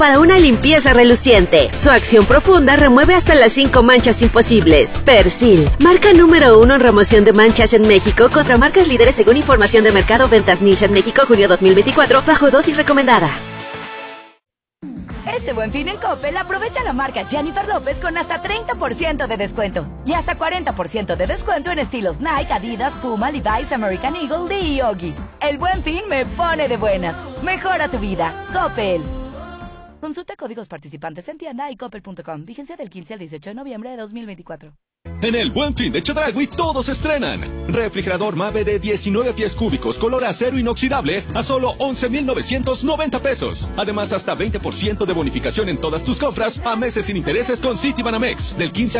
para una limpieza reluciente. Su acción profunda remueve hasta las 5 manchas imposibles. Persil, marca número 1 en remoción de manchas en México contra marcas líderes según información de mercado Ventas Niche en México, junio 2024, bajo dosis recomendada. Este Buen Fin en Coppel aprovecha la marca Jennifer López con hasta 30% de descuento y hasta 40% de descuento en estilos Nike, Adidas, Puma, Levi's, American Eagle, Lee y Yogi. El Buen Fin me pone de buenas. Mejora tu vida. Coppel. Consulta códigos participantes en tienda y coppel.com. Vigencia del 15 al 18 de noviembre de 2024. En el Buen Fin de Chedraui todos estrenan. Refrigerador Mave de 19 pies cúbicos, color acero inoxidable a solo 11,990 pesos. Además, hasta 20% de bonificación en todas tus compras a meses sin intereses con Citibanamex. Del 15 al